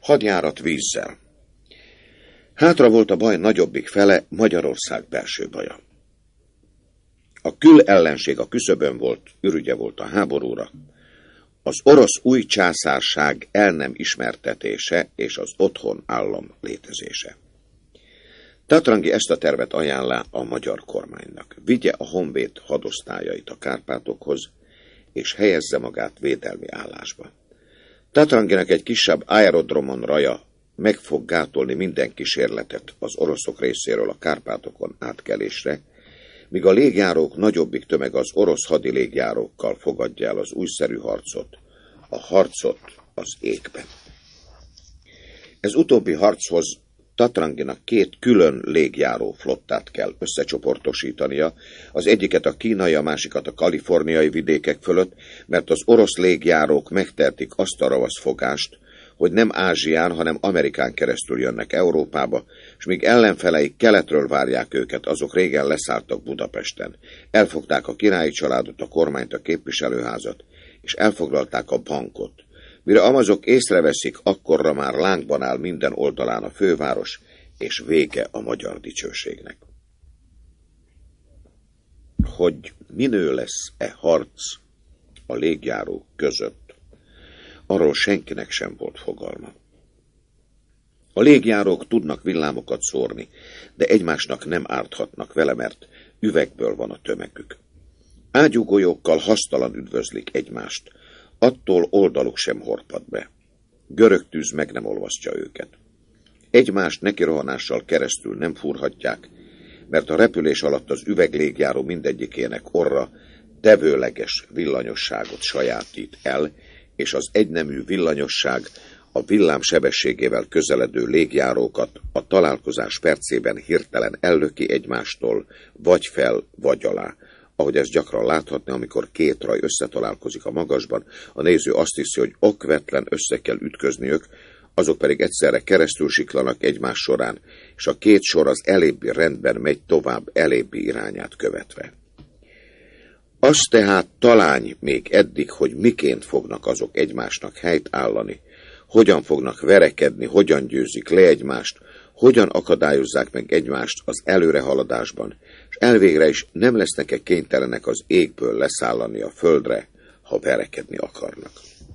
Hadjárat vízzel. Hátra volt a baj nagyobbik fele, Magyarország belső baja. A külellenség a küszöbön volt, ürügye volt a háborúra. Az orosz új császárság el nem ismertetése és az otthon állam létezése. Tatrangi ezt a tervet ajánlá a magyar kormánynak. Vigye a honvéd hadosztályait a Kárpátokhoz, és helyezze magát védelmi állásba. Tatranginak egy kisebb aerodromon raja meg fog gátolni minden kísérletet az oroszok részéről a Kárpátokon átkelésre, míg a légjárók nagyobbik tömeg az orosz hadi légjárókkal fogadja el az újszerű harcot, a harcot az égben. Ez utóbbi harchoz Tatranginak 2 külön légjáró flottát kell összecsoportosítania, az egyiket a kínai, a másikat a kaliforniai vidékek fölött, mert az orosz légjárók megtehetik azt a ravaszfogást, hogy nem Ázsián, hanem Amerikán keresztül jönnek Európába, és míg ellenfeleik keletről várják őket, azok régen leszálltak Budapesten. Elfogták a királyi családot, a kormányt, a képviselőházat, és elfoglalták a bankot. Mire amazok észreveszik, akkorra már lángban áll minden oldalán a főváros, és vége a magyar dicsőségnek. Hogy minő lesz harc a légjárók között, arról senkinek sem volt fogalma. A légjárók tudnak villámokat szórni, de egymásnak nem árthatnak vele, mert üvegből van a tömegük. Ágyúgolyókkal hasztalan üdvözlik egymást, attól oldaluk sem horpad be. Görög tűz meg nem olvasztja őket. Egymást nekirohanással keresztül nem fúrhatják, mert a repülés alatt az üveglégjáró mindegyikének orra tevőleges villanyosságot sajátít el, és az egynemű villanyosság a villám sebességével közeledő légjárókat a találkozás percében hirtelen ellöki egymástól, vagy fel, vagy alá. Ahogy ezt gyakran láthatni, amikor 2 raj összetalálkozik a magasban, a néző azt hiszi, hogy okvetlen össze kell ütközniük, azok pedig egyszerre keresztül siklanak egymás során, és a 2 sor az elébbi rendben megy tovább elébbi irányát követve. Az tehát talány még eddig, hogy miként fognak azok egymásnak helyt állani, hogyan fognak verekedni, hogyan győzik le egymást, hogyan akadályozzák meg egymást az előrehaladásban, és elvégre is nem lesznek-e kénytelenek az égből leszállani a földre, ha verekedni akarnak.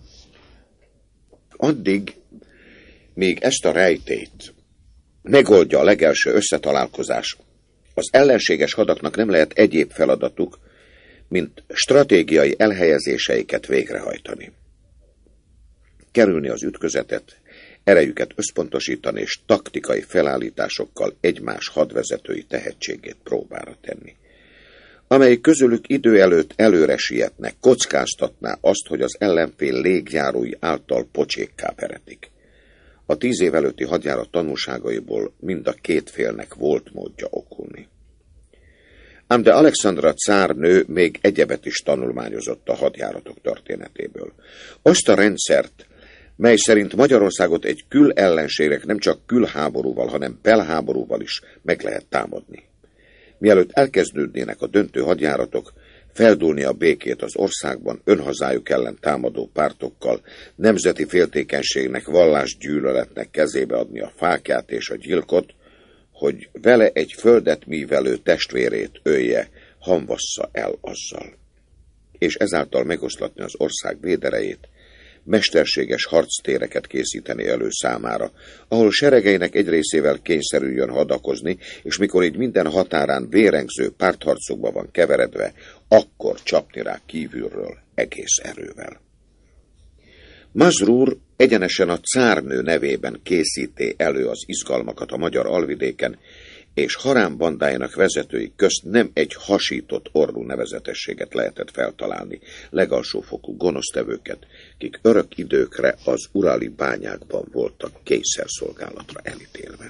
Addig, még ezt a rejtét megoldja a legelső összetalálkozás, az ellenséges hadaknak nem lehet egyéb feladatuk, mint stratégiai elhelyezéseiket végrehajtani. Kerülni az ütközetet, erejüket összpontosítani és taktikai felállításokkal egymás hadvezetői tehetségét próbára tenni. Amelyik közülük idő előtt előre sietnek, kockáztatná azt, hogy az ellenfél légjárói által pocsékká veretik. A 10 év előtti hadjárat tanulságaiból mind a 2 félnek volt módja okulni. Ám de Alexandra cárnő még egyebet is tanulmányozott a hadjáratok történetéből. Azt a rendszert, mely szerint Magyarországot egy külellenségnek nem csak külháborúval, hanem belháborúval is meg lehet támadni. Mielőtt elkezdődnének a döntő hadjáratok, feldúlni a békét az országban önhazájuk ellen támadó pártokkal, nemzeti féltékenységnek, vallásgyűlöletnek kezébe adni a fákját és a gyilkot, hogy vele egy földet mívelő testvérét ölje, hamvassza el azzal. És ezáltal megoszlatni az ország véderejét, mesterséges harctéreket készíteni elő számára, ahol seregeinek egy részével kényszerüljön hadakozni, és mikor így minden határán vérengző pártharcokba van keveredve, akkor csapni rá kívülről egész erővel. Mazrúr egyenesen a cárnő nevében készíti elő az izgalmakat a magyar alvidéken, és Harám bandájának vezetői közt nem egy hasított orrú nevezetességet lehetett feltalálni, legalsófokú gonosztevőket, kik örök időkre az uráli bányákban voltak kényszerszolgálatra elítélve.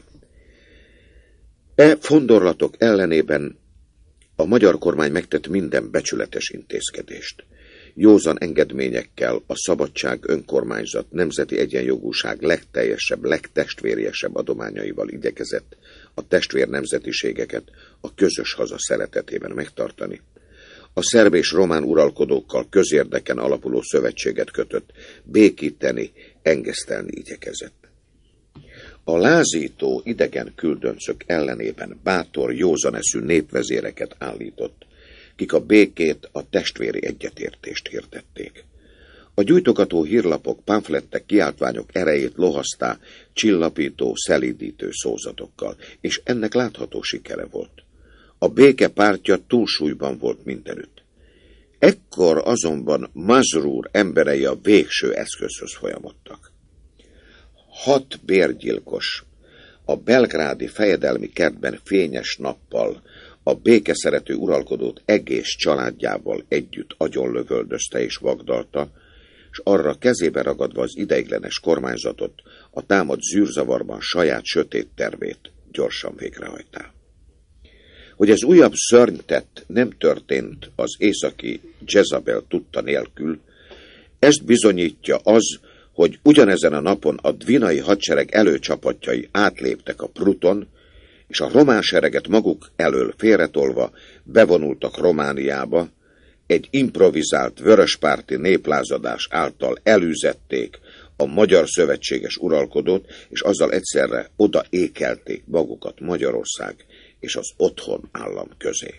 Fondorlatok ellenében a magyar kormány megtett minden becsületes intézkedést. Józan engedményekkel a szabadság, önkormányzat, nemzeti egyenjogúság legteljesebb, legtestvériesebb adományaival igyekezett a testvér nemzetiségeket a közös haza szeretetében megtartani. A szerb és román uralkodókkal közérdeken alapuló szövetséget kötött, békíteni, engesztelni igyekezett. A lázító idegen küldöncök ellenében bátor, józaneszű népvezéreket állított, kik a békét, a testvéri egyetértést hirdették. A gyújtogató hírlapok, pamflettek, kiáltványok erejét lohasztá csillapító, szelídítő szózatokkal, és ennek látható sikere volt. A béke pártja túlsúlyban volt mindenütt. Ekkor azonban Mazrúr emberei a végső eszközhöz folyamodtak. 6 bérgyilkos a belgrádi fejedelmi kertben fényes nappal a békeszerető uralkodót egész családjával együtt agyonlövöldözte és vagdalta, és arra kezébe ragadva az ideiglenes kormányzatot a támad zűrzavarban saját sötét tervét gyorsan végrehajtá. Hogy ez újabb szörnytett nem történt az északi Jezabel tudta nélkül, ezt bizonyítja az, hogy ugyanezen a napon a dvinai hadsereg előcsapatjai átléptek a Pruton, és a román sereget maguk elől félretolva bevonultak Romániába, egy improvizált vöröspárti néplázadás által elűzették a magyar szövetséges uralkodót, és azzal egyszerre odaékelték magukat Magyarország és az otthon állam közé.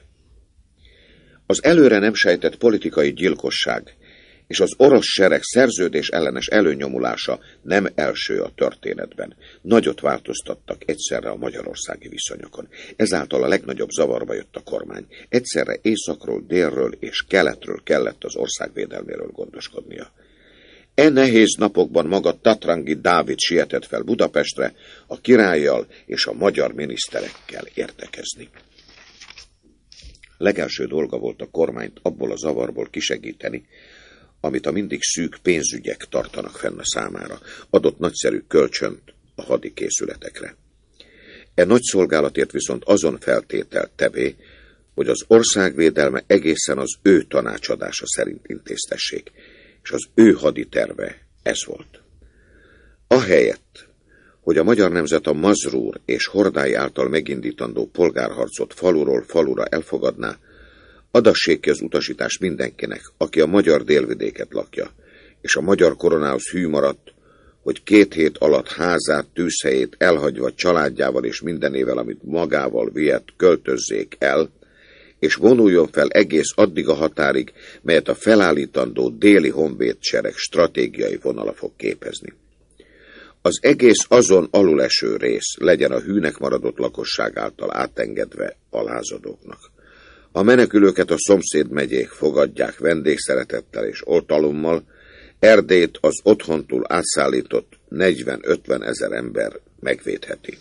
Az előre nem sejtett politikai gyilkosság és az orosz sereg szerződés ellenes előnyomulása nem első a történetben. Nagyot változtattak egyszerre a magyarországi viszonyokon. Ezáltal a legnagyobb zavarba jött a kormány. Egyszerre északról, délről és keletről kellett az ország védelméről gondoskodnia. E nehéz napokban maga Tatrangi Dávid sietett fel Budapestre a királlyal és a magyar miniszterekkel értekezni. Legelső dolga volt a kormányt abból a zavarból kisegíteni, amit a mindig szűk pénzügyek tartanak fenn a számára, adott nagyszerű kölcsönt a hadi készületekre. E nagy szolgálatért viszont azon feltételt tevé, hogy az országvédelme egészen az ő tanácsadása szerint intéztessék, és az ő haditerve ez volt. Ahelyett, hogy a magyar nemzet a Mazrúr és Hordái által megindítandó polgárharcot faluról falura elfogadná, adassék ki az utasítás mindenkinek, aki a magyar délvidéket lakja, és a magyar koronához hű maradt, hogy 2 hét alatt házát, tűzhelyét elhagyva családjával és mindenével, amit magával vihet, költözzék el, és vonuljon fel egész addig a határig, melyet a felállítandó déli honvédsereg stratégiai vonala fog képezni. Az egész azon aluleső rész legyen a hűnek maradott lakosság által átengedve a lázadóknak. A menekülőket a szomszéd megyék fogadják vendégszeretettel és oltalommal, Erdélyt az otthontól átszállított 40-50 ezer ember megvédheti.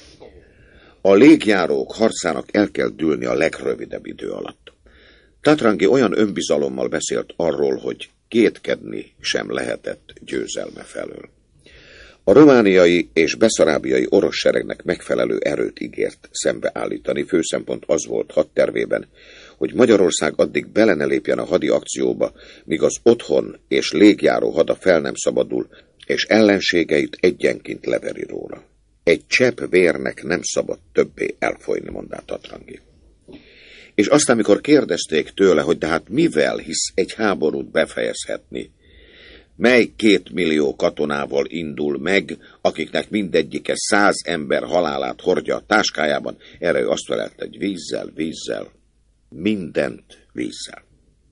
A légjárók harcának el kell dűlni a legrövidebb idő alatt. Tatrangi olyan önbizalommal beszélt arról, hogy kétkedni sem lehetett győzelme felől. A romániai és beszarábiai orosz seregnek megfelelő erőt ígért szembeállítani. Főszempont az volt hadtervében, hogy Magyarország addig bele ne lépjen a hadi akcióba, míg az otthon és légjáró hada fel nem szabadul, és ellenségeit egyenként leveri róla. Egy csepp vérnek nem szabad többé elfolyni, mondta Tatrangi. És aztán, amikor kérdezték tőle, hogy de hát mivel hisz egy háborút befejezhetni, mely 2 millió katonával indul meg, akiknek mindegyike 100 ember halálát hordja a táskájában, erre ő azt felelt, hogy vízzel, mindent vízzel.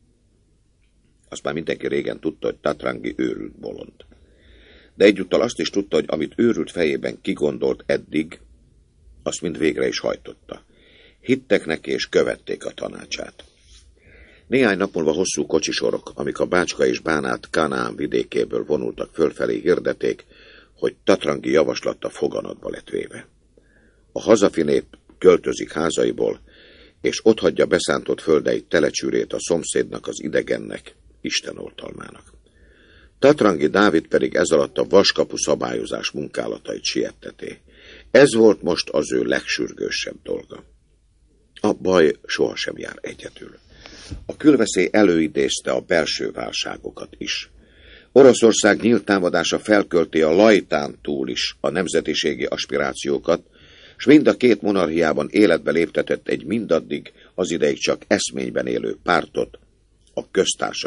Azt már mindenki régen tudta, hogy Tatrangi őrült bolond. De egyúttal azt is tudta, hogy amit őrült fejében kigondolt eddig, azt mind végre is hajtotta. Hittek neki és követték a tanácsát. Néhány nap múlva hosszú kocsisorok, amik a Bácska és Bánát Kánaán vidékéből vonultak fölfelé, hirdették, hogy Tatrangi javaslata foganatba lett véve. A hazafi nép költözik házaiból, és otthagyja beszántott földeit telecsűrét a szomszédnak, az idegennek, Isten oltalmának. Tatrangi Dávid pedig ez alatt a vaskapu szabályozás munkálatait sietteté. Ez volt most az ő legsürgősebb dolga. A baj sohasem jár egyedül. A külveszély előidézte a belső válságokat is. Oroszország nyílt támadása felkölti a lajtán túl is a nemzetiségi aspirációkat, s mind a 2 monarchiában életbe léptetett egy mindaddig az ideig csak eszményben élő pártot, a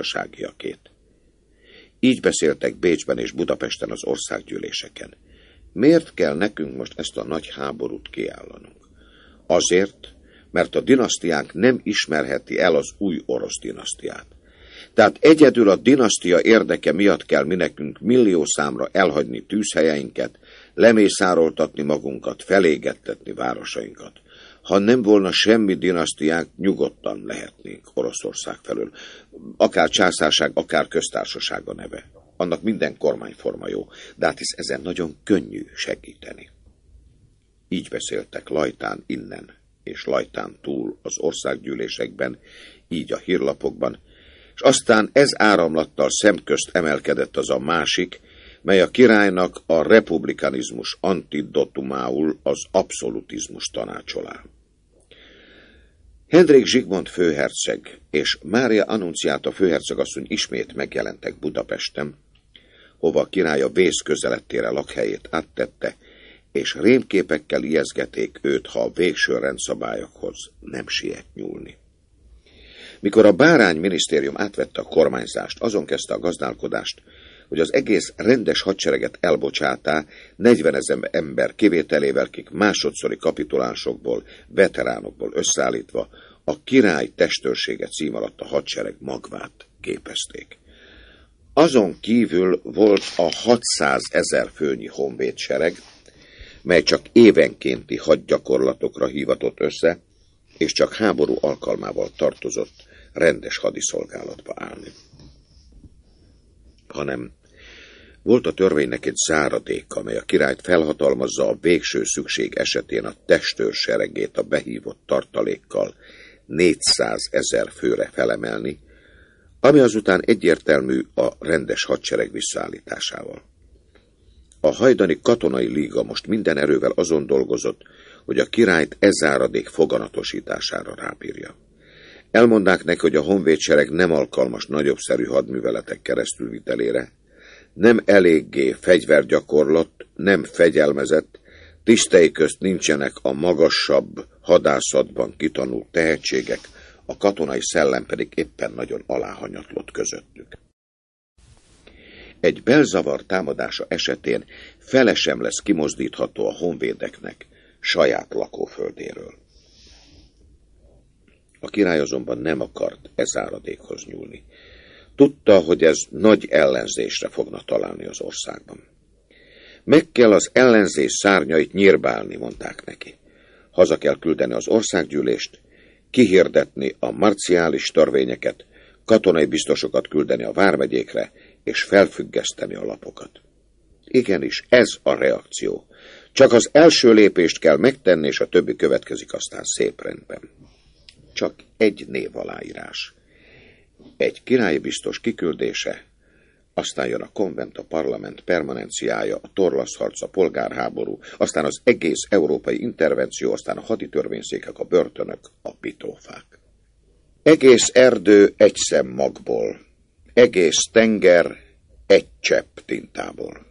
köztársaságiakét. Így beszéltek Bécsben és Budapesten az országgyűléseken. Miért kell nekünk most ezt a nagy háborút kiállanunk? Azért, mert a dinasztiánk nem ismerheti el az új orosz dinasztiát. Tehát egyedül a dinasztia érdeke miatt kell mi nekünk millió számra elhagyni tűzhelyeinket, lemészároltatni magunkat, felégettetni városainkat. Ha nem volna semmi dinasztiánk, nyugodtan lehetnénk Oroszország felől. Akár császárság, akár köztársaság a neve. Annak minden kormányforma jó, de hát hisz ezen nagyon könnyű segíteni. Így beszéltek Lajtán innen és Lajtán túl az országgyűlésekben, így a hírlapokban, és aztán ez áramlattal szemközt emelkedett az a másik, mely a királynak a republikanizmus antidotumául az abszolutizmus tanácsolá. Henrik Zsigmond főherceg és Mária Annunciáta főhercegasszony ismét megjelentek Budapesten, hova a király a vész közelettére lakhelyét áttette, és rémképekkel ijeszgették őt, ha a végső rendszabályokhoz nem siet nyúlni. Mikor a Bárány minisztérium átvette a kormányzást, azon kezdte a gazdálkodást, hogy az egész rendes hadsereget elbocsátá 40 000 ember kivételével, kik másodszori kapitulánsokból, veteránokból összeállítva a király testőrsége cím alatt a hadsereg magvát képezték. Azon kívül volt a 600 000 főnyi honvédsereg, mely csak évenkénti hadgyakorlatokra hívatott össze, és csak háború alkalmával tartozott rendes hadiszolgálatba állni. Hanem volt a törvénynek egy záradéka, amely a királyt felhatalmazza a végső szükség esetén a testőr seregét a behívott tartalékkal 400 000 főre felemelni, ami azután egyértelmű a rendes hadsereg visszaállításával. A hajdani katonai líga most minden erővel azon dolgozott, hogy a királyt ez záradék foganatosítására rábírja. Elmondák neki, hogy a honvédsereg nem alkalmas nagyobbszerű hadműveletek keresztülvitelére, nem eléggé fegyvergyakorlott, nem fegyelmezett, tisztei közt nincsenek a magasabb hadászatban kitanult tehetségek, a katonai szellem pedig éppen nagyon aláhanyatlott közöttük. Egy belzavar támadása esetén fele sem lesz kimozdítható a honvédeknek saját lakóföldéről. A király azonban nem akart e záradékhoz nyúlni. Tudta, hogy ez nagy ellenzésre fogna találni az országban. Meg kell az ellenzés szárnyait nyírbálni, mondták neki. Haza kell küldeni az országgyűlést, kihirdetni a marciális törvényeket, katonai biztosokat küldeni a vármegyékre, és felfüggeszteni a lapokat. Igenis, ez a reakció. Csak az első lépést kell megtenni, és a többi következik aztán szép rendben. Csak egy névaláírás. Egy királyi biztos kiküldése, aztán jön a konvent, a parlament permanenciája, a torlaszharc, a polgárháború, aztán az egész európai intervenció, aztán a haditörvényszékek, a börtönök, a pitófák. Egész erdő egy szem magból, egész tenger egy csepp tintából.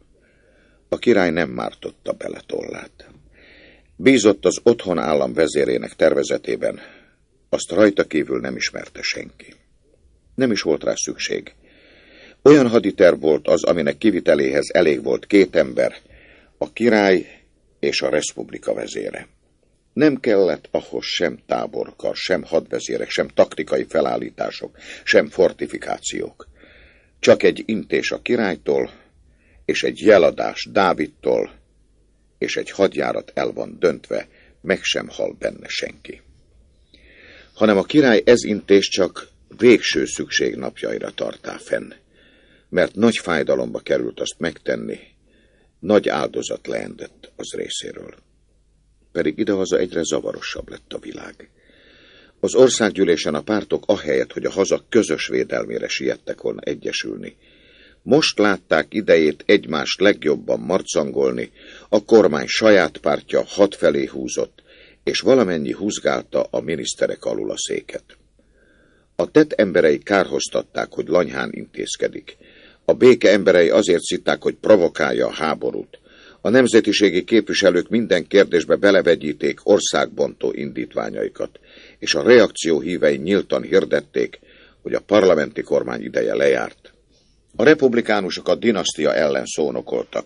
A király nem mártotta bele tollát. Bízott az otthon állam vezérének tervezetében, azt rajta kívül nem ismerte senki. Nem is volt rá szükség. Olyan haditerv volt az, aminek kiviteléhez elég volt 2 ember, a király és a reszpublika vezére. Nem kellett ahhoz sem táborkar, sem hadvezérek, sem taktikai felállítások, sem fortifikációk. Csak egy intés a királytól, és egy jeladás Dávidtól, és egy hadjárat el van döntve, meg sem hal benne senki. Hanem a király ez intés csak végső szükség napjaira tartá fenn, mert nagy fájdalomba került azt megtenni, nagy áldozat leendett az részéről. Pedig idehaza egyre zavarosabb lett a világ. Az országgyűlésen a pártok ahelyett, hogy a haza közös védelmére siettek volna egyesülni, most látták idejét egymást legjobban marcangolni, a kormány saját pártja hadfelé húzott, és valamennyi húzgálta a miniszterek alul a széket. A tett emberei kárhoztatták, hogy lanyhán intézkedik. A béke emberei azért szitták, hogy provokálja a háborút. A nemzetiségi képviselők minden kérdésbe belevegyíték országbontó indítványaikat, és a reakció hívei nyíltan hirdették, hogy a parlamenti kormány ideje lejárt. A republikánusok a dinasztia ellen szónokoltak,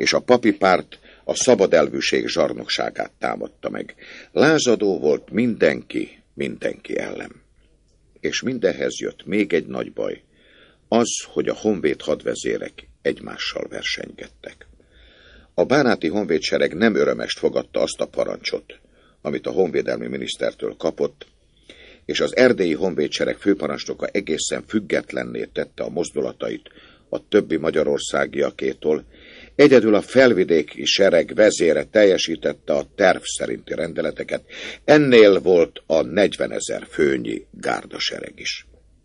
és a papi párt a szabad elvűség zsarnokságát támadta meg. Lázadó volt mindenki ellen. És mindenhez jött még egy nagy baj, az, hogy a honvéd hadvezérek egymással versenygettek. A bánáti honvédsereg nem örömest fogadta azt a parancsot, amit a honvédelmi minisztertől kapott, és az erdélyi honvédsereg főparancsnoka egészen függetlenné tette a mozdulatait a többi magyarországiakétól. Egyedül a felvidéki sereg vezére teljesítette a terv szerinti rendeleteket, ennél volt a 40 000 főnyi gárdasereg is.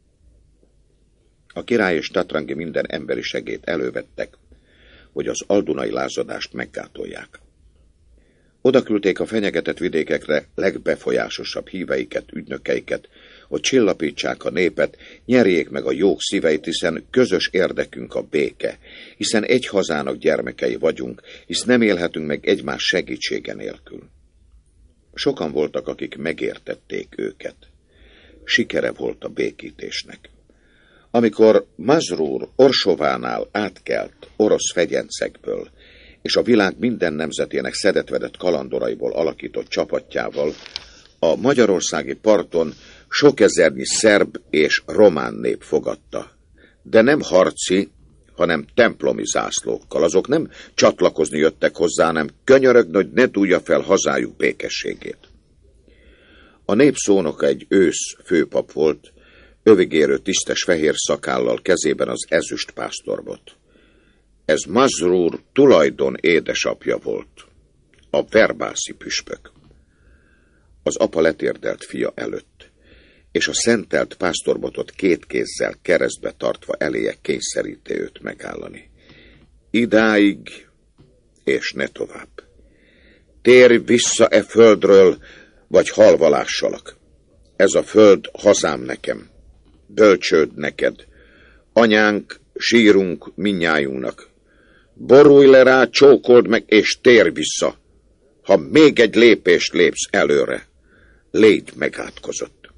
A király és Tatrangi minden emberi segélyt elővettek, hogy az aldunai lázadást meggátolják. Odaküldték a fenyegetett vidékekre legbefolyásosabb híveiket, ügynökeiket, hogy csillapítsák a népet, nyerjék meg a jók szíveit, hiszen közös érdekünk a béke, hiszen egy hazának gyermekei vagyunk, hisz nem élhetünk meg egymás segítsége nélkül. Sokan voltak, akik megértették őket. Sikere volt a békítésnek. Amikor Mazrúr Orsovánál átkelt orosz fegyencekből, és a világ minden nemzetének szedetvedett kalandoraiból alakított csapatjával, a magyarországi parton sok ezernyi szerb és román nép fogadta, de nem harci, hanem templomi zászlókkal. Azok nem csatlakozni jöttek hozzá, hanem könyörögni, hogy ne túlja fel hazájuk békességét. A nép szónoka egy ősz főpap volt, övigérő tisztes fehér szakállal, kezében az ezüst pásztorbot. Ez Mazrúr tulajdon édesapja volt, a verbászi püspök. Az apa letérdelt fia előtt, és a szentelt pásztorbotot 2 kézzel keresztbe tartva eléje kényszeríti őt megállani. Idáig, és ne tovább. Térj vissza e földről, vagy halva lássalak. Ez a föld hazám nekem, bölcsőd neked, anyánk, sírunk minnyájunknak. Borulj le rá, csókold meg, és térj vissza. Ha még egy lépést lépsz előre, légy megátkozott.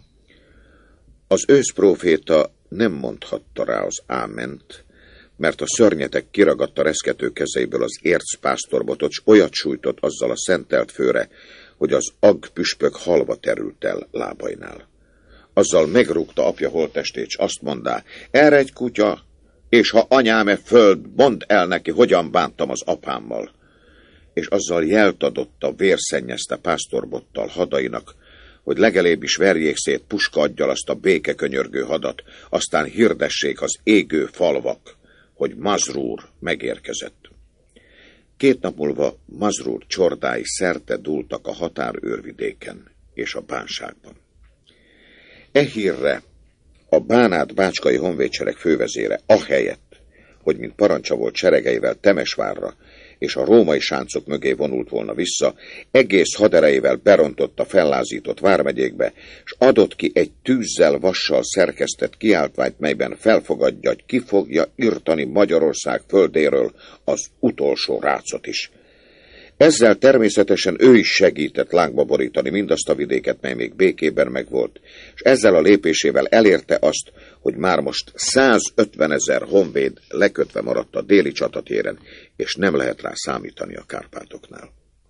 Az őszpróféta nem mondhatta rá az áment, mert a szörnyetek kiragadta reszkető kezeiből az ércpásztorbotot, s olyat sújtott azzal a szentelt főre, hogy az agpüspök halva terült el lábainál. Azzal megrúgta apja holttestét, s azt mondá, eredj kutya, és ha anyám e föld, mondd el neki, hogyan bántam az apámmal. És azzal jelt adott a vérszennyezte pásztorbottal hadainak, hogy legalább is verjék szét puskaaggyal azt a békekönyörgő hadat, aztán hirdessék az égő falvak, hogy Mazrúr megérkezett. 2 nap múlva Mazrúr csordái szerte dúltak a határőrvidéken és a bánságban. E hírre a bánát-bácskai honvédsereg fővezére ahelyett, hogy mint parancsa volt seregeivel Temesvárra és a római sáncok mögé vonult volna vissza, egész haderejével berontott a fellázított vármegyékbe, s adott ki egy tűzzel, vassal szerkesztett kiáltványt, melyben felfogadja, hogy ki fogja irtani Magyarország földéről az utolsó rácot is. Ezzel természetesen ő is segített lángba borítani mindazt a vidéket, mely még békében megvolt, és ezzel a lépésével elérte azt, hogy már most 150 000 honvéd lekötve maradt a déli csatatéren, és nem lehet rá számítani a Kárpátoknál.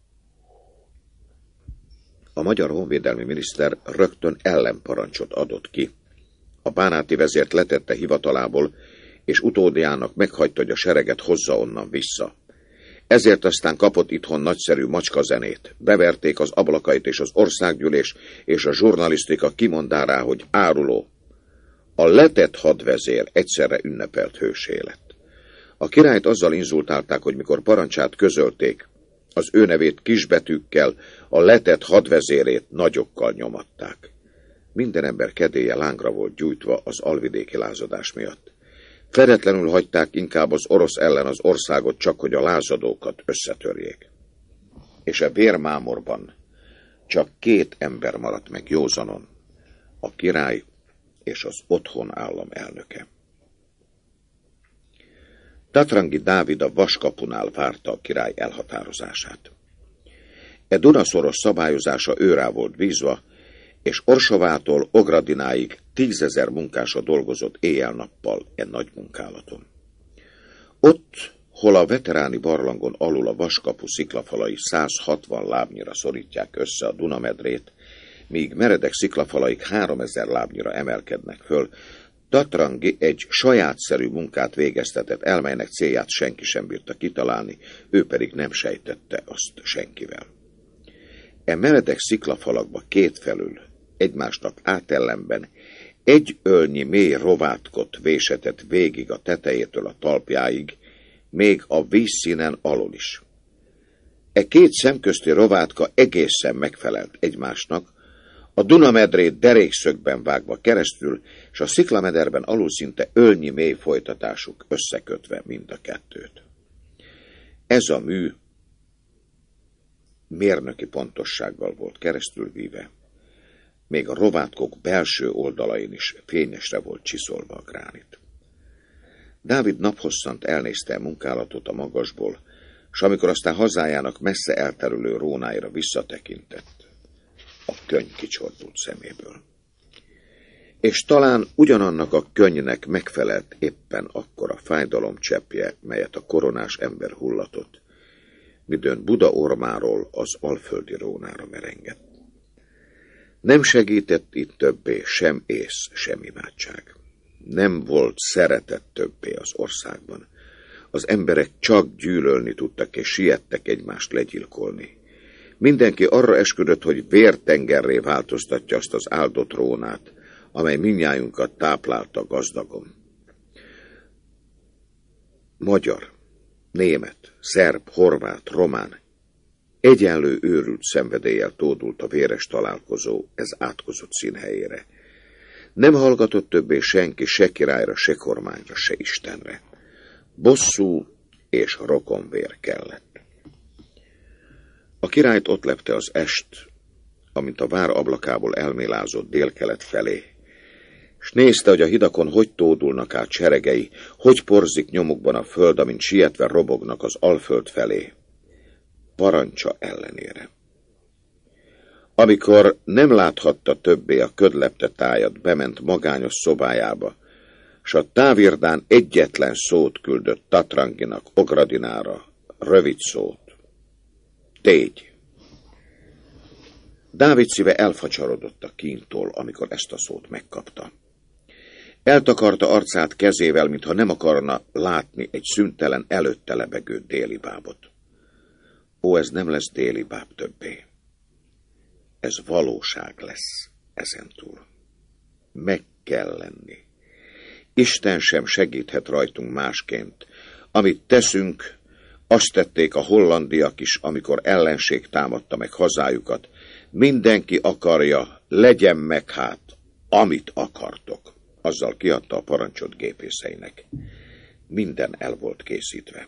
A magyar honvédelmi miniszter rögtön ellenparancsot adott ki. A bánáti vezért letette hivatalából, és utódjának meghagyta, hogy a sereget hozza onnan vissza. Ezért aztán kapott itthon nagyszerű macskazenét. Beverték az ablakait, és az országgyűlés és a zsurnalisztika kimondá rá, hogy áruló. A letett hadvezér egyszerre ünnepelt hősé lett. A királyt azzal inzultálták, hogy mikor parancsát közölték, az ő nevét kisbetűkkel, a letett hadvezérét nagyokkal nyomatták. Minden ember kedélye lángra volt gyújtva az alvidéki lázadás miatt. Fedetlenül hagyták inkább az orosz ellen az országot, csak hogy a lázadókat összetörjék. És a vérmámorban csak 2 ember maradt meg józanon, a király és az otthon állam elnöke. Tatrangi Dávid a vaskapunál várta a király elhatározását. E Dunaszoros szabályozása őrá volt bízva, és Orsovától Ogradináig 10 000 munkása dolgozott éjjel-nappal e nagy munkálaton. Ott hol a veteráni barlangon alul a vaskapu sziklafalai 160 lábnyira szorítják össze a Dunamedrét, míg meredek sziklafalaik 3000 lábnyira emelkednek föl, Tatrangi egy sajátszerű munkát végeztetett el, melynek célját senki sem bírta kitalálni, ő pedig nem sejtette azt senkivel. E meredek sziklafalakba kétfelül, egymásnak átellenben egy ölnyi mély rovátkot vésetett végig a tetejétől a talpjáig, még a vízszínen alul is. E két szemközti rovátka egészen megfelelt egymásnak, a Dunamedrét derékszögben vágva keresztül, és a sziklamederben alul szinte ölnyi mély folytatásuk összekötve mind a kettőt. Ez a mű mérnöki pontossággal volt keresztülvíve, még a rovátkok belső oldalain is fényesre volt csiszolva a gránit. Dávid naphosszant elnézte a munkálatot a magasból, s amikor aztán hazájának messze elterülő rónáira visszatekintett, a könny kicsordult szeméből. És talán ugyanannak a könnynek megfelelt éppen akkor a fájdalomcseppje, melyet a koronás ember hullatott, midőn Buda ormáról az alföldi rónára merengett. Nem segített itt többé sem ész, sem imádság. Nem volt szeretet többé az országban. Az emberek csak gyűlölni tudtak és siettek egymást legyilkolni. Mindenki arra esküdött, hogy vértengerré változtatja azt az áldott rónát, amely mindnyájunkat táplálta gazdagon. Magyar, német, szerb, horvát, román, egyenlő őrült szenvedéllyel tódult a véres találkozó ez átkozott színhelyére. Nem hallgatott többé senki se királyra, se kormányra, se Istenre. Bosszú és rokonvér kellett. A királyt ott lepte az est, amint a vár ablakából elmélázott délkelet felé, s nézte, hogy a hidakon hogy tódulnak át seregei, hogy porzik nyomukban a föld, amint sietve robognak az alföld felé, parancsa ellenére. Amikor nem láthatta többé a ködlepte tájat, bement magányos szobájába, s a távirdán egyetlen szót küldött Tatranginak, Ogradinára, rövid szót. Tégy! Dávid szíve elfacsarodott a kíntól, amikor ezt a szót megkapta. Eltakarta arcát kezével, mintha nem akarna látni egy szüntelen előtte lebegő délibábot. Ó, ez nem lesz délibáb többé. Ez valóság lesz ezentúl. Meg kell lenni. Isten sem segíthet rajtunk másként. Amit teszünk, azt tették a hollandiak is, amikor ellenség támadta meg hazájukat. Mindenki akarja, legyen meg hát, amit akartok. Azzal kiadta a parancsot gépészeinek. Minden el volt készítve.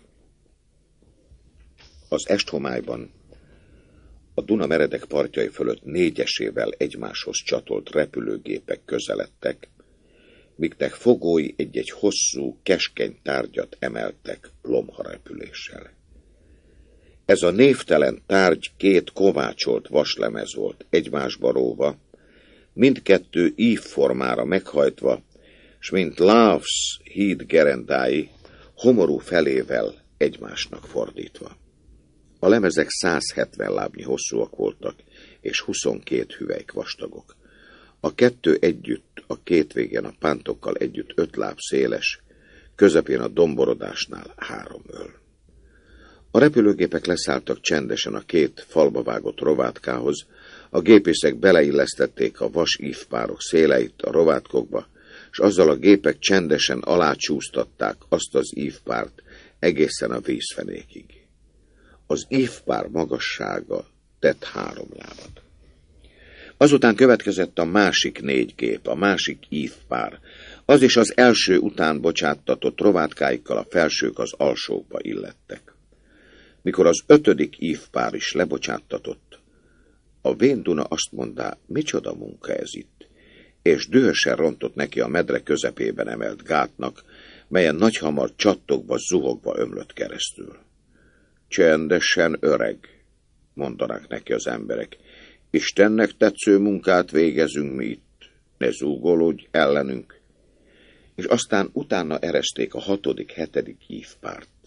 Az esthomályban a Duna meredek partjai fölött négyesével egymáshoz csatolt repülőgépek közeledtek, miknek fogói egy-egy hosszú, keskeny tárgyat emeltek lomharepüléssel. Ez a névtelen tárgy két kovácsolt vaslemez volt egymásba róva, mindkettő ívformára meghajtva, s mint Laos híd gerendái, homorú felével egymásnak fordítva. A lemezek 170 lábnyi hosszúak voltak, és 22 hüvelyk vastagok. A kettő együtt, a két végén a pántokkal együtt 5 láb széles, közepén a domborodásnál 3 öl. A repülőgépek leszálltak csendesen a két falba vágott rovátkához, a gépészek beleillesztették a vas ívpárok széleit a rovátkokba, s azzal a gépek csendesen alácsúsztatták azt az ívpárt egészen a vízfenékig. Az ívpár magassága tett 3 lábat. Azután következett a másik 4 gép, a másik ívpár. Az is az első után bocsáttatott rovátkáikkal a felsők az alsókba illettek. Mikor az 5. ívpár is lebocsáttatott, a vén Duna azt mondta, micsoda munka ez itt, és dühösen rontott neki a medre közepében emelt gátnak, melyen nagyhamar csattogva, zuhogva ömlött keresztül. Csendesen, öreg, mondanák neki az emberek, Istennek tetsző munkát végezünk mi itt, ne zúgolódj ellenünk. És aztán utána ereszték a 6., 7. ívpárt.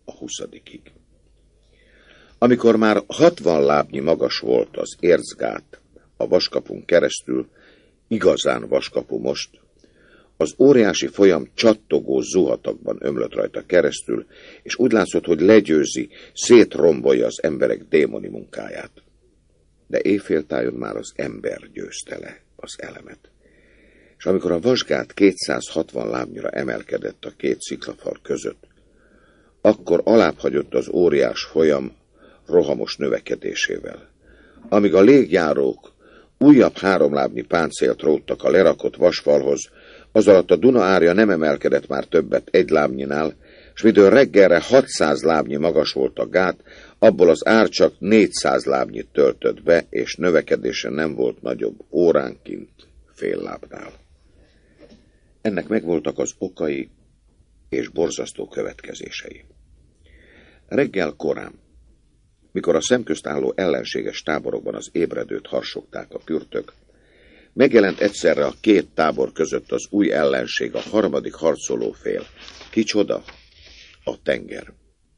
a 20-ig. Amikor már 60 lábnyi magas volt az Érzgát a vaskapun keresztül, igazán vaskapu most, az óriási folyam csattogó zuhatagban ömlött rajta keresztül, és úgy látszott, hogy legyőzi, szétrombolja az emberek démoni munkáját. De éjféltájon már az ember győzte le az elemet. És amikor a vasgát 260 lábnyira emelkedett a két sziklafal között, akkor alábbhagyott az óriás folyam rohamos növekedésével. Amíg a légjárók újabb 3 lábnyi páncélt róttak a lerakott vasfalhoz, az alatt a Duna árja nem emelkedett már többet 1 lábnyinál, s midőn reggelre 600 lábnyi magas volt a gát, abból az ár csak 400 lábnyit töltött be, és növekedése nem volt nagyobb óránként fél lábnál. Ennek megvoltak az okai és borzasztó következései. Reggel korán, mikor a szemközt álló ellenséges táborokban az ébredőt harsogták a kürtök, megjelent egyszerre a két tábor között az új ellenség, a harmadik harcolófél. Kicsoda? A tenger.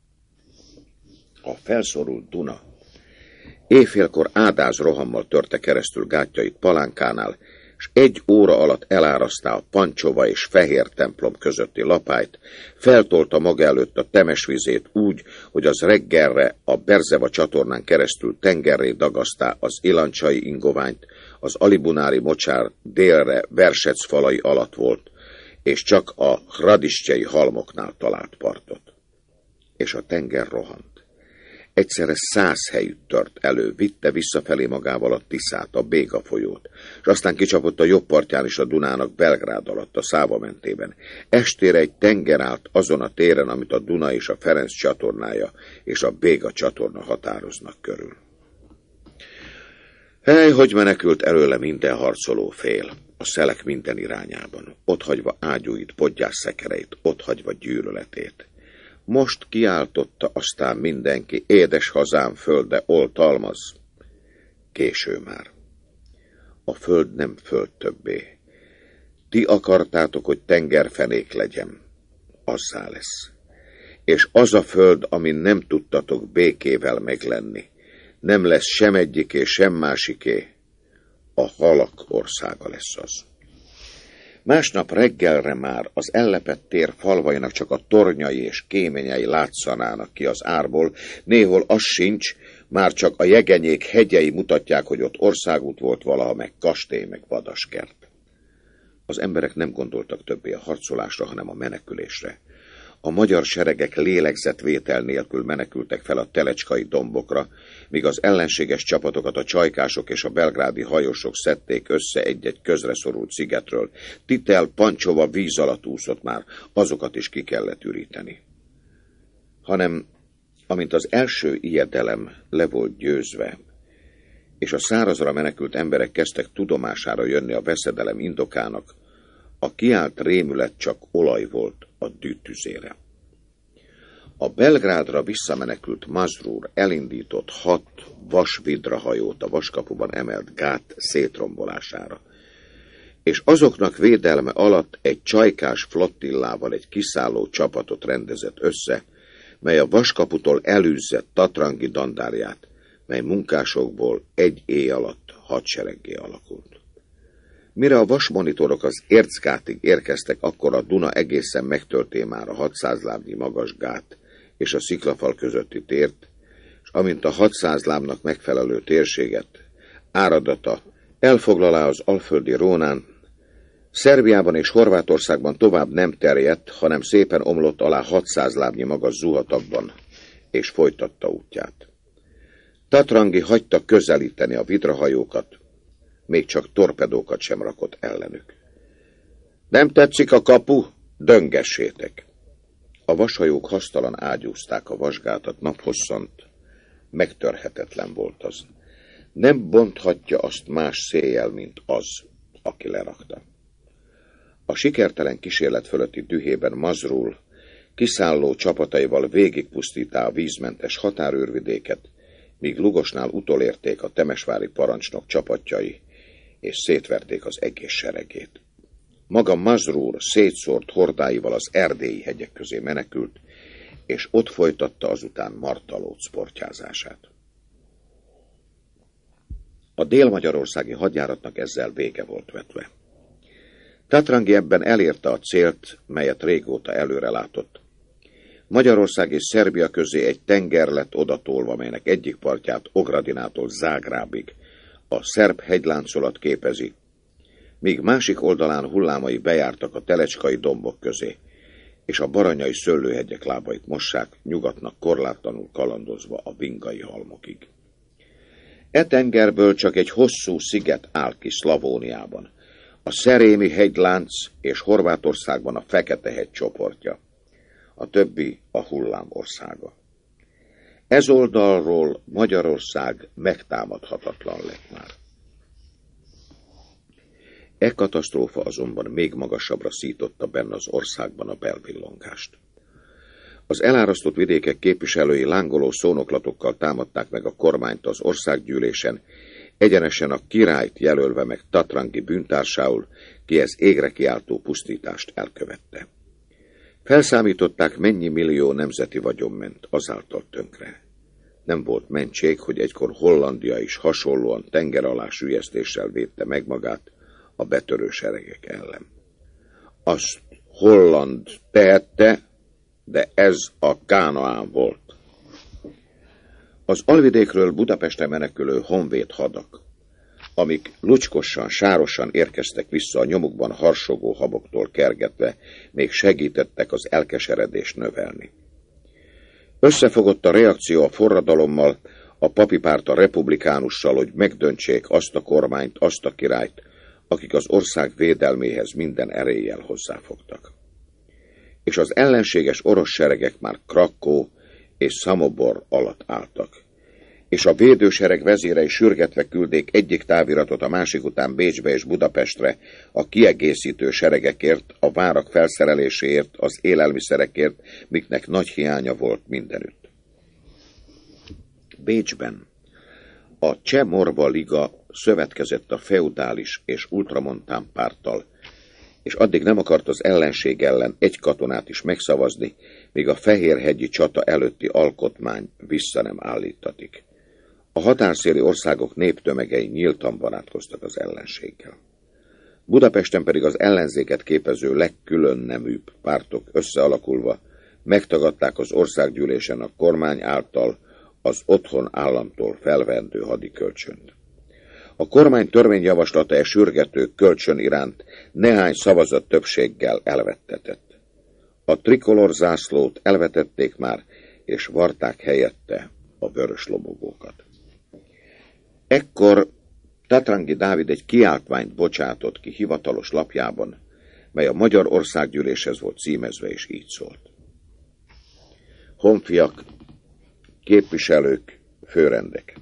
A felszorult Duna éjfélkor ádáz rohammal törte keresztül gátjait Palánkánál, s 1 óra alatt elárasztá a Pancsova és Fehér templom közötti lapályt, feltolta maga előtt a temesvizét úgy, hogy az reggelre a Berzeva csatornán keresztül tengerré dagasztá az ilancsai ingoványt, az alibunári mocsár délre Versec falai alatt volt, és csak a hradistjai halmoknál talált partot. És a tenger rohant. Egyszerre 100 helyütt tört elő, vitte visszafelé magával a Tiszát, a Béga folyót, és aztán kicsapott a jobb partján is a Dunának Belgrád alatt, a Száva mentében. Estére egy tenger állt azon a téren, amit a Duna és a Ferenc csatornája és a Béga csatorna határoznak körül. Hely, hogy menekült előle minden harcoló fél, a szelek minden irányában, otthagyva ágyúit, podgyásszekereit, otthagyva gyűlöletét. Most kiáltotta aztán mindenki, édes hazám földe, oltalmaz. Késő már. A föld nem föld többé. Ti akartátok, hogy tengerfenék legyen. Azzá lesz. És az a föld, amin nem tudtatok békével meglenni, nem lesz sem egyiké, sem másiké. A halak országa lesz az. Másnap reggelre már az ellepett tér falvainak csak a tornyai és kémenyei látszanának ki az árból, néhol az sincs, már csak a jegenyék hegyei mutatják, hogy ott országút volt valaha, meg kastély, meg vadaskert. Az emberek nem gondoltak többé a harcolásra, hanem a menekülésre. A magyar seregek lélegzetvétel nélkül menekültek fel a telecskai dombokra, míg az ellenséges csapatokat a csajkások és a belgrádi hajósok szedték össze egy-egy közreszorult szigetről. Titel, Pancsova víz alatt úszott már, azokat is ki kellett üríteni. Hanem, amint az első ijedelem le volt győzve, és a szárazra menekült emberek kezdtek tudomására jönni a veszedelem indokának, a kiált rémület csak olaj volt a dűtüzére. A Belgrádra visszamenekült Mazrúr elindított 6 vasvidrahajót a vaskapuban emelt gát szétrombolására, és azoknak védelme alatt egy csajkás flottillával egy kiszálló csapatot rendezett össze, mely a vaskaputól elűzzett Tatrangi dandárját, mely munkásokból 1 éj alatt hadsereggé alakult. Mire a vasmonitorok az Érzgátig érkeztek, akkor a Duna egészen megtölté már a 600 lábnyi magas gát és a sziklafal közötti tért, és amint a 600 lábnak megfelelő térséget, áradata elfoglalá az alföldi Rónán, Szerbiában és Horvátországban tovább nem terjedt, hanem szépen omlott alá 600 lábnyi magas zuhatagban, és folytatta útját. Tatrangi hagyta közelíteni a vidrahajókat, még csak torpedókat sem rakott ellenük. Nem tetszik a kapu? Döngessétek! A vashajók hasztalan ágyúzták a vasgátat naphosszant, megtörhetetlen volt az. Nem bonthatja azt más széjjel, mint az, aki lerakta. A sikertelen kísérlet fölötti dühében Mazrúl kiszálló csapataival végigpusztítá a vízmentes határőrvidéket, míg Lugosnál utolérték a temesvári parancsnok csapatjai, és szétverték az egész seregét. Maga Mazrúr szétszórt hordáival az erdélyi hegyek közé menekült, és ott folytatta azután martalóc sportjázását. A dél-magyarországi hadjáratnak ezzel vége volt vetve. Tatrangi ebben elérte a célt, melyet régóta előrelátott. Magyarország és Szerbia közé egy tenger lett odatolva, melynek egyik partját Ogradinától Zágrábig a szerb hegyláncolat képezi, míg másik oldalán hullámai bejártak a telecskai dombok közé, és a baranyai szőlőhegyek lábait mossák, nyugatnak korlátlanul kalandozva a Vingai halmokig. E tengerből csak egy hosszú sziget áll ki Szlavóniában, a Szerémi hegylánc és Horvátországban a Fekete-hegy csoportja, a többi a hullám országa. Ez oldalról Magyarország megtámadhatatlan lett már. E katasztrófa azonban még magasabbra szította benne az országban a belvillongást. Az elárasztott vidékek képviselői lángoló szónoklatokkal támadták meg a kormányt az országgyűlésen, egyenesen a királyt jelölve meg Tatrangi bűntársául, ki ez égre kiáltó pusztítást elkövette. Felszámították, mennyi millió nemzeti vagyon ment azáltal tönkre. Nem volt mentség, hogy egykor Hollandia is hasonlóan tenger alá süllyesztéssel védte meg magát a betörő seregek ellen. Azt Holland tehette, de ez a Kánaán volt. Az Alvidékről Budapestre menekülő honvéd hadak, amik lucskosan, sárosan érkeztek vissza a nyomukban harsogó haboktól kergetve, még segítettek az elkeseredést növelni. Összefogott a reakció a forradalommal, a papipárt a republikánussal, hogy megdöntsék azt a kormányt, azt a királyt, akik az ország védelméhez minden eréllyel hozzáfogtak. És az ellenséges orosz seregek már Krakkó és Szamobor alatt álltak, és a védősereg vezérei sürgetve küldték egyik táviratot a másik után Bécsbe és Budapestre a kiegészítő seregekért, a várak felszereléséért, az élelmiszerekért, miknek nagy hiánya volt mindenütt. Bécsben a Cseh-Morva Liga szövetkezett a feudális és ultramontán párttal, és addig nem akart az ellenség ellen egy katonát is megszavazni, míg a Fehérhegyi csata előtti alkotmány vissza nem állítatik. A határszéli országok néptömegei nyíltan barátkoztak az ellenséggel. Budapesten pedig az ellenzéket képező legkülönneműbb pártok összealakulva megtagadták az országgyűlésen a kormány által az otthon államtól felvendő hadikölcsönt. A kormány törvényjavaslata sürgető kölcsön iránt néhány szavazat többséggel elvettetett. A trikolor zászlót elvetették már, és varták helyette a vörös lobogókat. Ekkor Tatrangi Dávid egy kiáltványt bocsátott ki hivatalos lapjában, mely a Magyar Országgyűléshez volt címezve, és így szólt. Honfiak, képviselők, főrendek!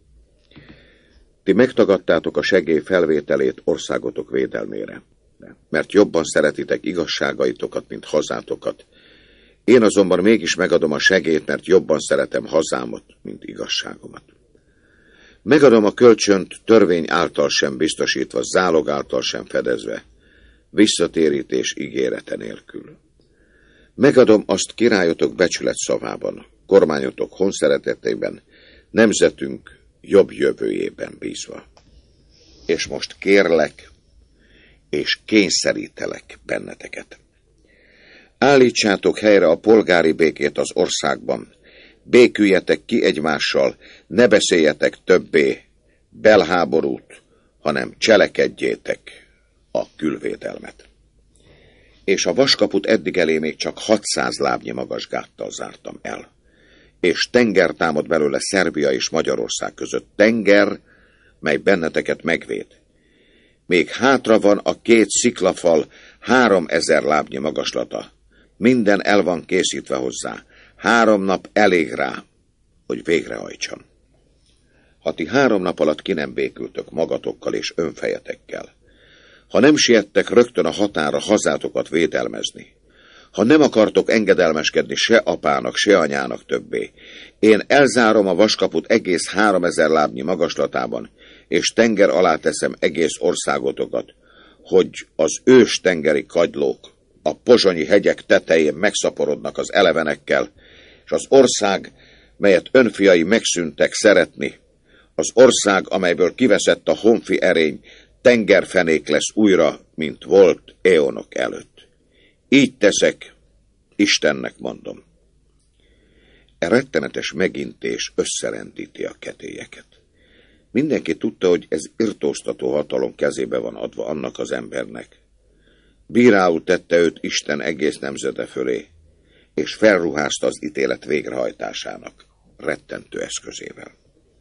Ti megtagadtátok a segély felvételét országotok védelmére, mert jobban szeretitek igazságaitokat, mint hazátokat. Én azonban mégis megadom a segélyt, mert jobban szeretem hazámat, mint igazságomat. Megadom a kölcsönt törvény által sem biztosítva, zálog által sem fedezve, visszatérítés ígérete nélkül. Megadom azt királyotok becsület szavában, kormányotok honszeretetében, nemzetünk jobb jövőjében bízva. És most kérlek, és kényszerítelek benneteket. Állítsátok helyre a polgári békét az országban, béküljetek ki egymással, ne beszéljetek többé belháborút, hanem cselekedjétek a külvédelmet. És a vaskaput eddig elé még csak 600 lábnyi magas gáttal zártam el. És tenger támad belőle Szerbia és Magyarország között. Tenger, mely benneteket megvéd. Még hátra van a 2 sziklafal 3000 lábnyi magaslata. Minden el van készítve hozzá. 3 nap elég rá, hogy végrehajtson. Ha ti 3 nap alatt ki nem békültök magatokkal és önfejetekkel, ha nem siettek rögtön a határa hazátokat védelmezni, ha nem akartok engedelmeskedni se apának, se anyának többé, én elzárom a vaskaput egész 3000 lábnyi magaslatában, és tenger alá teszem egész országotokat, hogy az ős tengeri kagylók a pozsonyi hegyek tetején megszaporodnak az elevenekkel, az ország, melyet önfiai megszűntek szeretni, az ország, amelyből kiveszett a honfi erény, tengerfenék lesz újra, mint volt éonok előtt. Így teszek, Istennek mondom. E rettenetes megintés összerendíti a kedélyeket. Mindenki tudta, hogy ez irtóztató hatalom kezébe van adva annak az embernek. Bírául tette őt Isten egész nemzete fölé, és felruházta az ítélet végrehajtásának rettentő eszközével.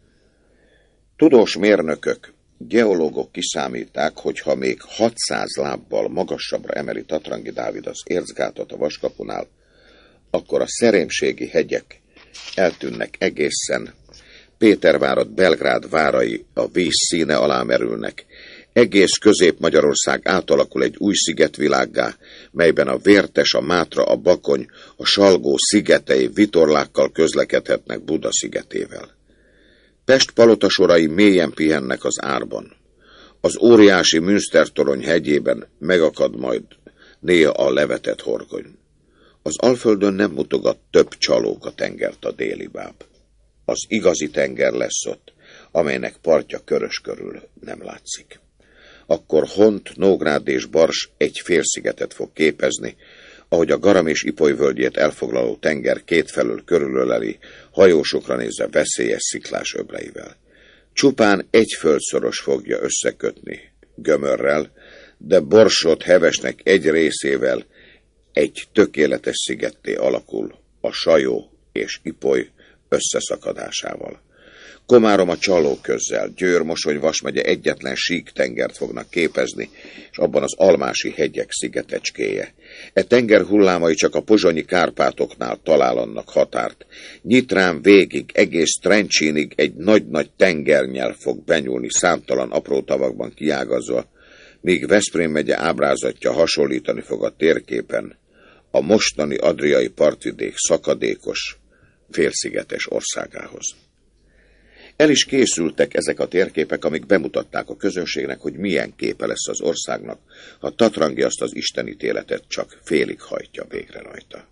Tudós mérnökök, geológok kiszámíták, hogy ha még 600 lábbal magasabbra emeli Tatrangi Dávid az Érzgátot a Vaskapunál, akkor a Szerémségi hegyek eltűnnek egészen, Pétervárad, Belgrád várai a víz színe alá merülnek, egész Közép-Magyarország átalakul egy új szigetvilággá, melyben a Vértes, a Mátra, a Bakony, a Salgó szigetei vitorlákkal közlekedhetnek Buda szigetével. Pest palotasorai mélyen pihennek az árban. Az óriási Münstertorony hegyében megakad majd néha a levetett horgony. Az Alföldön nem mutogat több csalóka tengert a déli báb. Az igazi tenger lesz ott, amelynek partja Körös körül nem látszik. Akkor Hont, Nógrád és Bars egy félszigetet fog képezni, ahogy a Garam és Ipoly völgyét elfoglaló tenger kétfelől körülöleli, hajósokra nézve veszélyes sziklás öbleivel. Csupán egy földszoros fogja összekötni Gömörrel, de Borsot Hevesnek egy részével egy tökéletes szigetté alakul a Sajó és Ipoly összeszakadásával. Komárom a Csalóközzel, Győr-Mosoly Vas megye egyetlen sík tengert fognak képezni, és abban az Almási hegyek szigetecskéje. E tenger hullámai csak a pozsonyi Kárpátoknál találannak határt. Nyitrán végig, egész Trencsínig egy nagy-nagy tengernyel fog benyúlni számtalan apró tavakban kiágazva, míg Veszprém megye ábrázatja hasonlítani fog a térképen a mostani adriai partvidék szakadékos, félszigetes országához. El is készültek ezek a térképek, amik bemutatták a közönségnek, hogy milyen képe lesz az országnak, ha Tatrangi azt az istenítéletet csak félig hajtja végre rajta.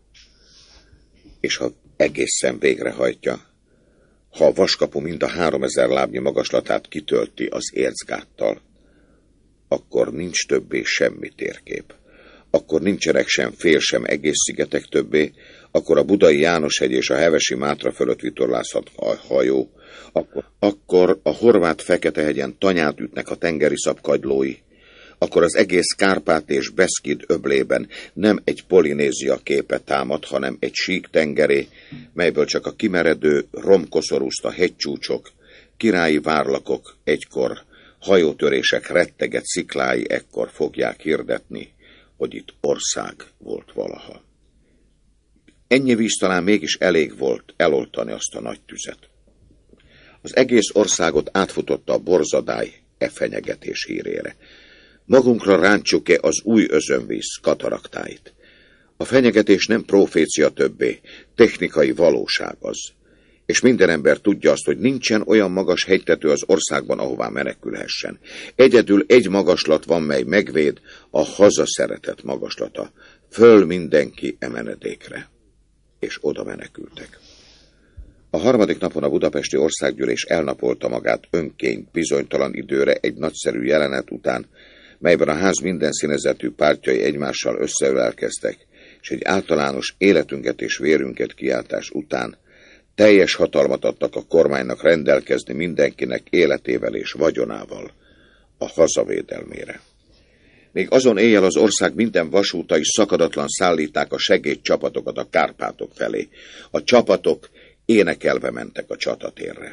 És ha egészen végrehajtja, ha a Vaskapu mind a 3000 lábnyi magaslatát kitölti az Érzgáttal, akkor nincs többé semmi térkép. Akkor nincsenek sem fél, sem egész szigetek többé, akkor a Budai Jánoshegy és a Hevesi Mátra fölött vitorlázhat a hajó, akkor a horvát Fekete-hegyen tanyát ütnek a tengeriszap kagylói, akkor az egész Kárpát és Beszkid öblében nem egy Polinézia képe támad, hanem egy sík tengeré, melyből csak a kimeredő, romkoszorúzta hegycsúcsok, királyi várlakok egykor, hajótörések retteget sziklái ekkor fogják hirdetni, hogy itt ország volt valaha. Ennyi víz talán mégis elég volt eloltani azt a nagy tüzet. Az egész országot átfutotta a borzadály fenyegetés hírére. Magunkra rántsuk-e az új özönvíz kataraktáit? A fenyegetés nem profécia többé, technikai valóság az. És minden ember tudja azt, hogy nincsen olyan magas hegytető az országban, ahová menekülhessen. Egyedül egy magaslat van, mely megvéd, a hazaszeretet magaslata. Föl mindenki emenedékre. És oda menekültek. A harmadik napon a budapesti országgyűlés elnapolta magát önként bizonytalan időre egy nagyszerű jelenet után, melyben a ház minden színezetű pártjai egymással összeölelkeztek, és egy általános életünket és vérünket kiáltás után teljes hatalmat adtak a kormánynak rendelkezni mindenkinek életével és vagyonával a hazavédelmére. Még azon éjjel az ország minden vasútai szakadatlan szállíták a segédcsapatokat a Kárpátok felé. A csapatok énekelve mentek a csatatérre.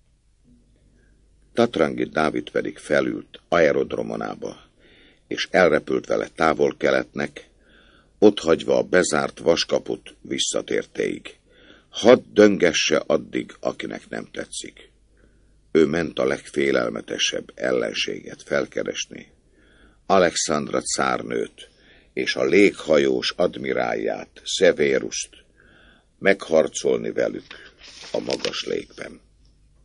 Tatrangi Dávid pedig felült aerodromonába, és elrepült vele távol-keletnek, otthagyva a bezárt Vaskaput visszatértéig. Hadd döngesse addig, akinek nem tetszik. Ő ment a legfélelmetesebb ellenséget felkeresni, Alexandra cárnőt és a léghajós admirálját, Szevérust, megharcolni velük a magas légben.